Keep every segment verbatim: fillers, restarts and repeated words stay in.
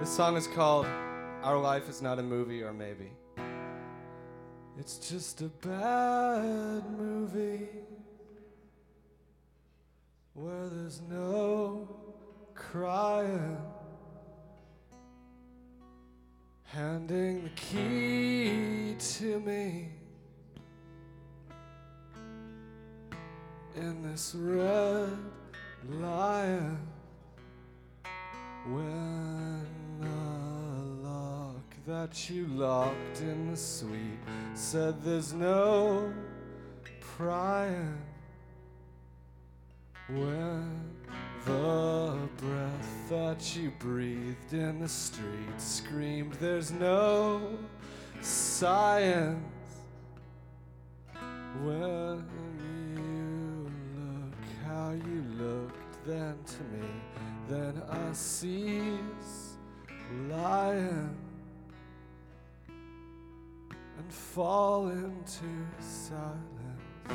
song is called Our Life Is Not a Movie, or Maybe. It's just a bad movie where there's no crying, handing the key to me in this red lion. When the lock that you locked in the suite said there's no prying, when the breath that you breathed in the street screamed there's no science, when you look how you looked then to me, then I cease lying and fall into silence.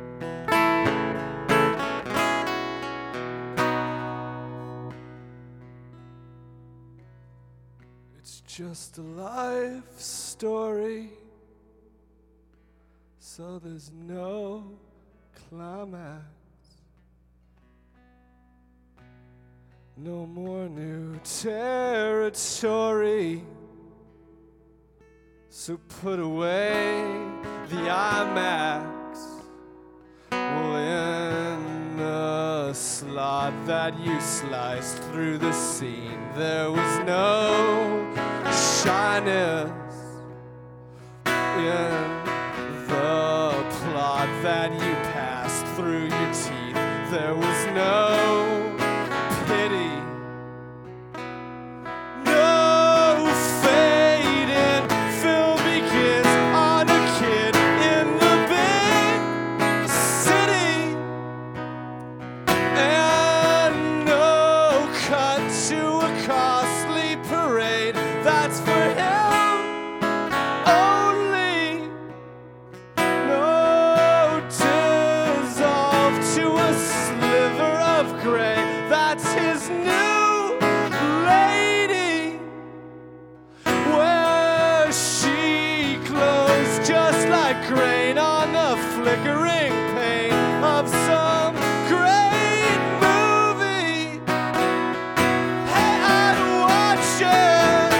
It's just a life story, so there's no climax. No more new territory, so put away the IMAX. Well, in the slot that you sliced through the scene, there was no shyness. In the plot that you passed through your teeth, there was no pity. No fading film begins on a kid in the big city, and no cut to a costly parade that's for him only. No dissolve to a sliver of gray that's his new lady, where she glows just like grain on the flickering pane of some great movie. Hey, I'd watch it.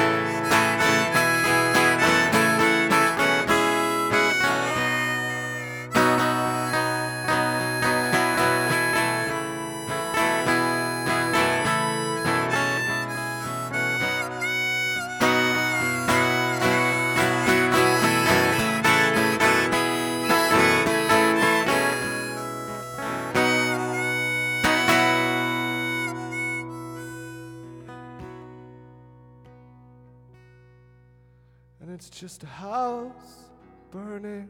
And it's just a house burning,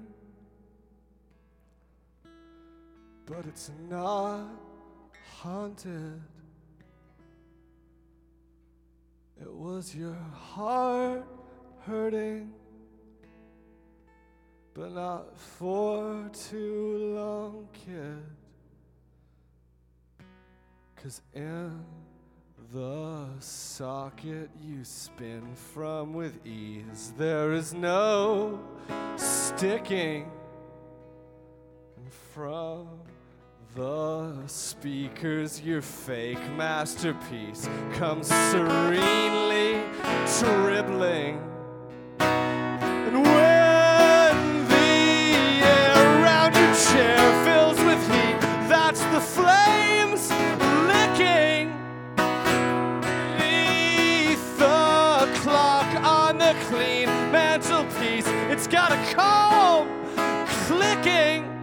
but it's not haunted. It was your heart hurting, but not for too long, kid. 'Cause in the socket you spin from with ease, there is no sticking. And from the speakers your fake masterpiece comes serenely dribbling. And when the air around your chair fills with heat, that's the flames licking. On the clean mantelpiece, it's got a comb clicking.